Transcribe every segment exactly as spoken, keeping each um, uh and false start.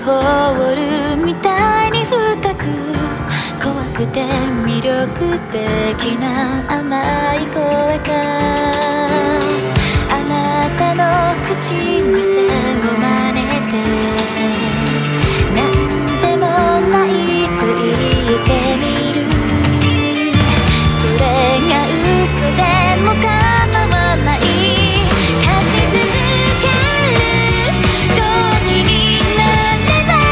ホールみたいに深く怖くて魅力的な甘い声があなたの口癖を真似てなんでもないと言ってみるそれが嘘でも構わない立ち続ける時になれば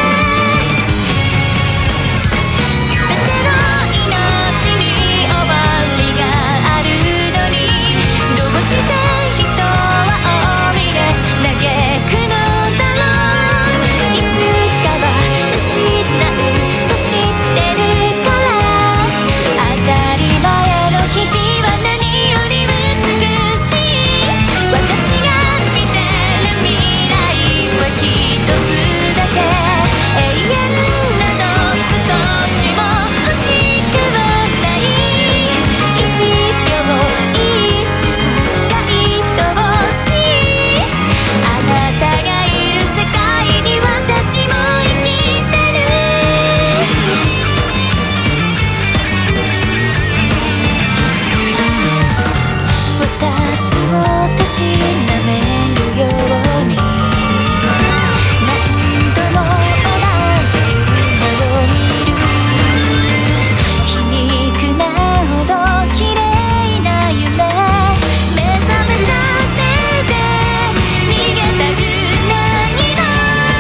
全ての命に終わりがあるのにどうして人は尾びれ嘆くのだろういつかは失うと知ってるから当たり前の日々は何より美しい私が見てる未来は一つだけ永遠など少しも欲しくはない一秒一瞬が愛おしいあなたがいる世界に私も生きてる私をたしなめるように何度も同じ夢を見る皮肉なほど綺麗な夢目覚めさせて逃げたくないの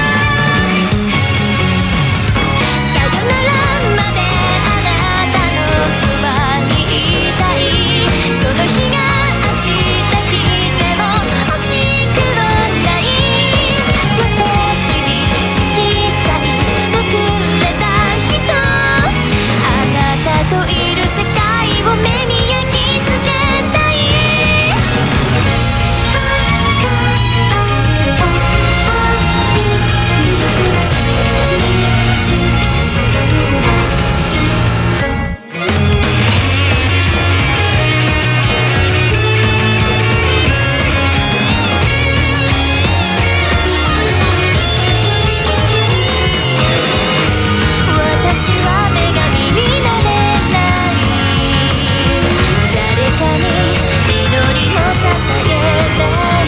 さよならまであなたのそばにいたいその日が明日来ても惜しくはない私に色彩をくれた人あなたといる世界を目に焼き付けたい私は女神になれない誰かに祈りも捧げない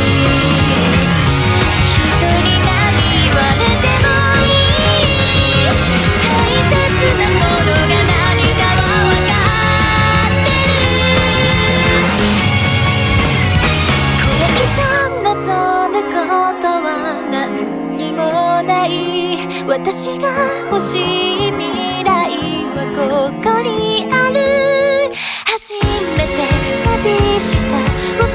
人に何言われてもいい大切なものが何かは分かってるこれ以上望むことは何にもない私が欲しい未来はここにある初めて寂しさを